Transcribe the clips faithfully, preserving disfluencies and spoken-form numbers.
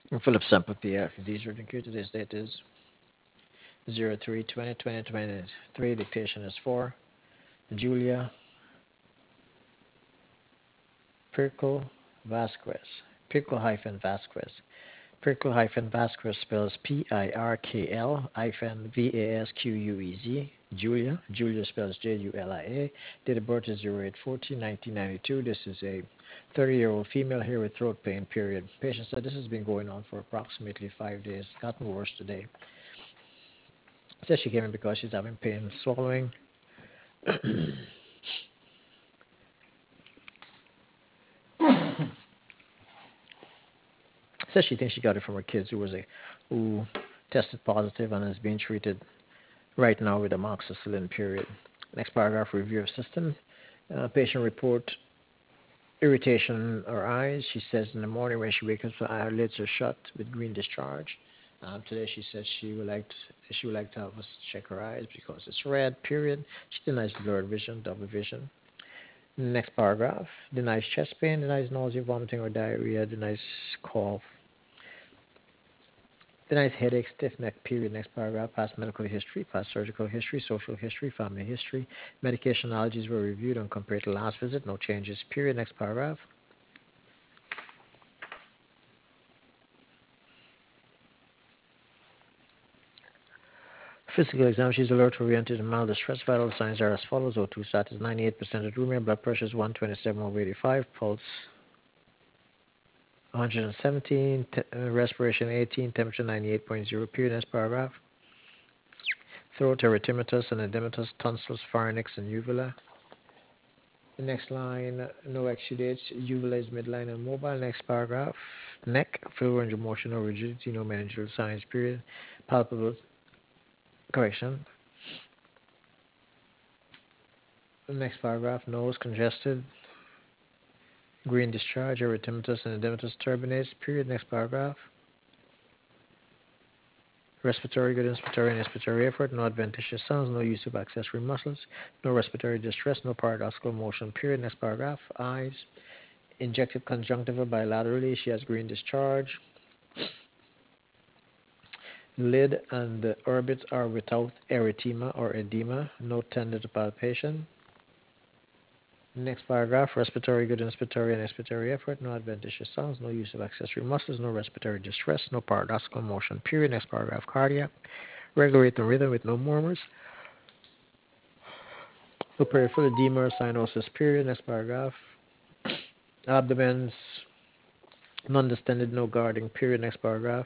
And Philip Sample P F. These are the Q. Today's date is zero three twenty twenty twenty-three. Dictation is for Julia Pirco Vasquez. Pirco hyphen Vasquez. Pirkle hyphen Vasquez spells P I R K L hyphen V A S Q U E Z. Julia. Julia spells J U L I A. Date of birth is zero eight fourteen nineteen ninety-two. This is a thirty-year-old female here with throat pain, period. Patient said this has been going on for approximately five days. Gotten worse today. Says she came in because she's having pain swallowing. Says she thinks she got it from her kids who was a who tested positive and is being treated right now with amoxicillin, period. Next paragraph, review of system. Uh, patient report irritation in her eyes. She says in the morning when she wakes up, her eyelids are shut with green discharge. Um, today she says she would like to, she would like to have us check her eyes because it's red, period. She denies blurred vision, double vision. Next paragraph, denies chest pain, denies nausea, vomiting, or diarrhea, denies cough, denies headache, stiff neck, period. Next paragraph, past medical history, past surgical history, social history, family history. Medication allergies were reviewed and compared to last visit, no changes, period. Next paragraph. Physical exam, she's alert, oriented, and mild distress. Vital signs are as follows. O two status ninety-eight percent adrenia, blood pressure is one twenty-seven over eighty-five, pulse one hundred seventeen, te- uh, respiration eighteen, temperature ninety-eight point zero, period. Next paragraph. Throat, erythematous and edematous, tonsils, pharynx, and uvula. The next line, no exudates, uvula is midline and mobile. Next paragraph. Neck, full range of motion, no rigidity, no managerial signs, period. Palpable, correction. Next paragraph, nose congested, green discharge, erythematous and edematous turbinates, period. Next paragraph. Respiratory, good inspiratory and expiratory effort, no adventitious sounds, no use of accessory muscles, no respiratory distress, no paradoxical motion, period. Next paragraph. Eyes, injected conjunctiva bilaterally, she has green discharge. Lid and the orbits are without erythema or edema, no tender to palpation. Next paragraph, respiratory, good inspiratory and expiratory effort, no adventitious sounds, no use of accessory muscles, no respiratory distress, no paradoxical motion, period. Next paragraph, cardiac, regular rate and rhythm with no murmurs, no peripheral edema or cyanosis, period. Next paragraph, abdomen's non-distended, no guarding, period. Next paragraph,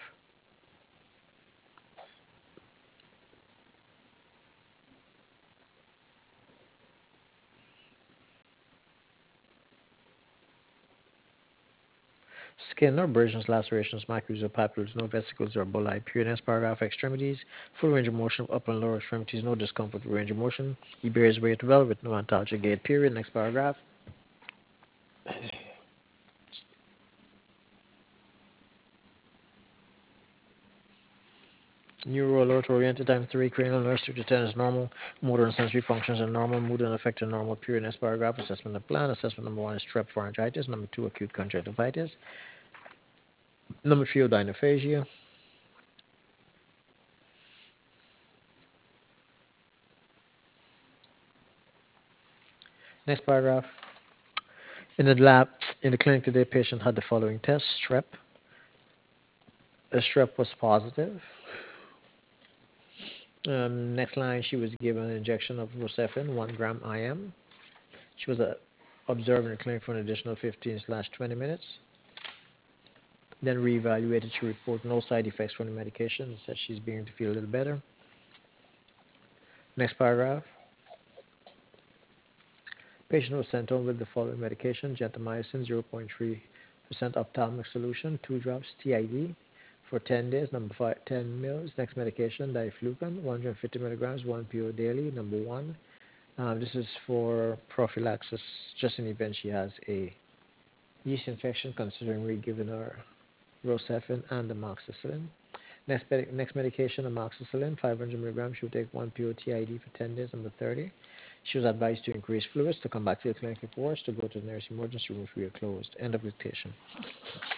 skin, no abrasions, lacerations, maculae or papules, no vesicles or bulli, period. Next paragraph, extremities, full range of motion of upper and lower extremities, no discomfort with range of motion. He bears weight well with no antalgia gait, period. Next paragraph. Neuro alert oriented time three, cranial nerve structure to ten is normal, motor and sensory functions are normal, mood and affect are normal, period. Next paragraph, assessment of plan. Assessment number one is strep pharyngitis, number two, acute conjunctivitis, number three, odynophagia. Next paragraph. In the lab, in the clinic today, patient had the following tests: strep. The strep was positive. Um, next line, she was given an injection of Rocephin, one gram I M. She was uh, observed in the clinic for an additional fifteen slash twenty minutes. Then reevaluated. She reported no side effects from the medication. Said she's beginning to feel a little better. Next paragraph. Patient was sent home with the following medication: gentamicin, zero point three percent ophthalmic solution, two drops T I D for ten days. Number five, ten mils. Next medication, diflucan, one hundred fifty milligrams, one pill daily. Number one. Um, this is for prophylaxis, just in the event she has a yeast infection, considering we given her Rocephin and amoxicillin. Next, med- next medication, amoxicillin, five hundred milligrams. She will take one P O T I D for ten days. Number thirty. She was advised to increase fluids, to come back to the clinic if worse, to go to the nearest emergency room if we are closed. End of dictation.